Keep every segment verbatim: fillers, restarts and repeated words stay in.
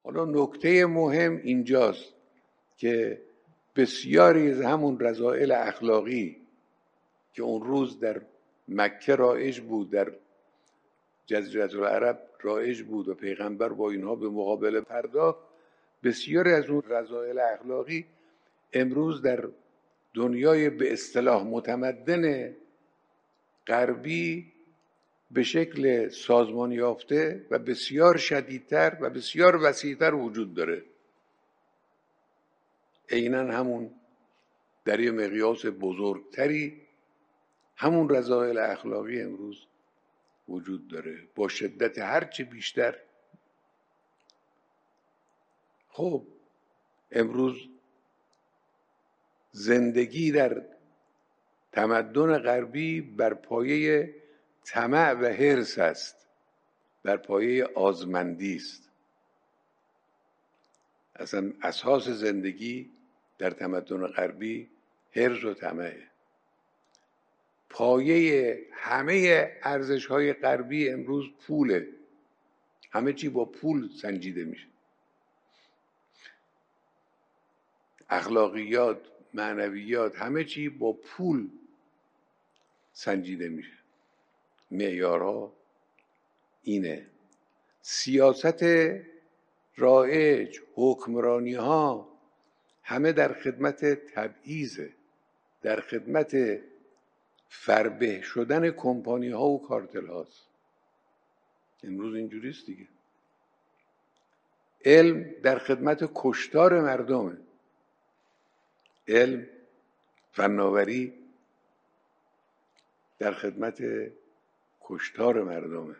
حالا نکته مهم اینجاست که بسیاری از همون رذائل اخلاقی که اون روز در مکه رایج بود، در جزیره العرب رایج بود و پیغمبر با اینها به مقابله پرداخت، بسیاری از اون رذائل اخلاقی امروز در دنیای به اصطلاح متمدن غربی به شکل سازمان یافته و بسیار شدیدتر و بسیار وسیعتر وجود داره. عیناً همون در یه مقیاس بزرگتری همون رذائل اخلاقی امروز وجود داره با شدت هرچه بیشتر. خب امروز زندگی در تمدن غربی بر پایه طمع و حرص است، بر پایه آزمندی است. اصلا اساس زندگی در تمدن غربی حرص و طمعه. پایه همه ارزش‌های غربی امروز پوله، همه چی با پول سنجیده میشه. اخلاقیات، معنویات، همه چی با پول سنجیده میشه. معیارها اینه. سیاست رایج، حکمرانی ها همه در خدمت تبعیضه، در خدمت فربه شدن کمپانی ها و کارتل هاست. امروز اینجوریست دیگه. علم در خدمت کشتار مردمه. علم، فناوری در خدمت کشتار مردمه.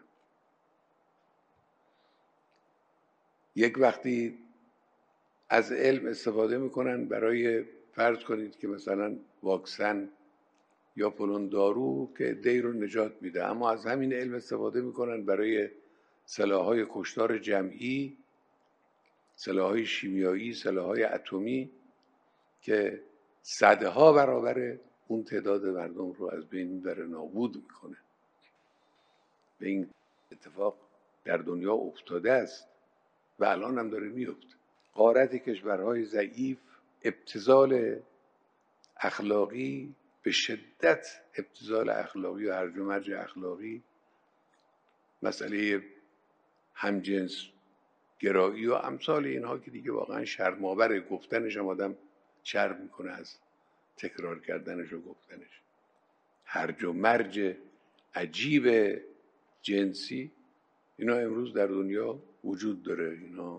یک وقتی از علم استفاده میکنن برای، فرض کنید که مثلا واکسن یا فلان دارو که عده‌ای رو نجات میده، اما از همین علم استفاده میکنن برای سلاح‌های کشتار جمعی، سلاح‌های شیمیایی، سلاح‌های اتمی که صدها برابر اون تعداد مردم رو از بین میبره، نابود میکنه. به این اتفاق در دنیا افتاده است و الان هم داره میفته. غارت کشورهای ضعیف، ابتذال اخلاقی، به شدت ابتذال اخلاقی و هرج و مرج اخلاقی، مسئله همجنس گرایی و امثال اینها که دیگه واقعا شرم‌آوره، گفتنش هم آدم شرم میکنه از تکرار کردنش و گفتنش. هرج و مرج عجیب جنسی، اینا امروز در دنیا وجود داره. اینا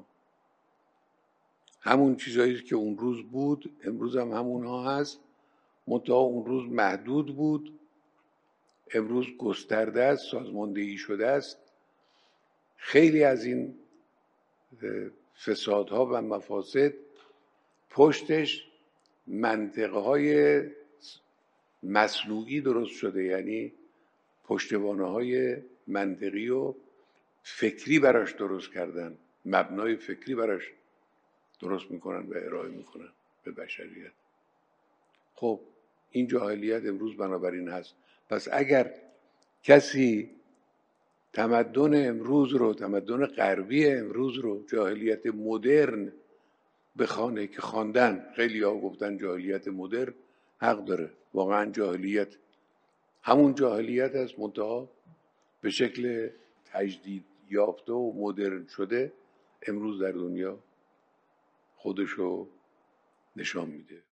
همون چیزایی که اون روز بود امروز هم همونها هست، منتها اون روز محدود بود، امروز گسترده است، سازماندهی شده است. خیلی از این فسادها و مفاسد پشتش منطقه‌های مصنوعی درست شده، یعنی پشتوانه‌های منطقی و فکری براش درست کردن، مبنای فکری براش درست میکنن و ارائه میکنن به بشریت. خب این جاهلیت امروز بنابراین هست. پس اگر کسی تمدن امروز رو، تمدن غربی امروز رو جاهلیت مدرن بخوانه، که خواندن، خیلی ها گفتن جاهلیت مدرن، حق داره. واقعا جاهلیت همون جاهلیت است، منتها به شکل تجدید یافته و مدرن شده امروز در دنیا خودشو نشان میده.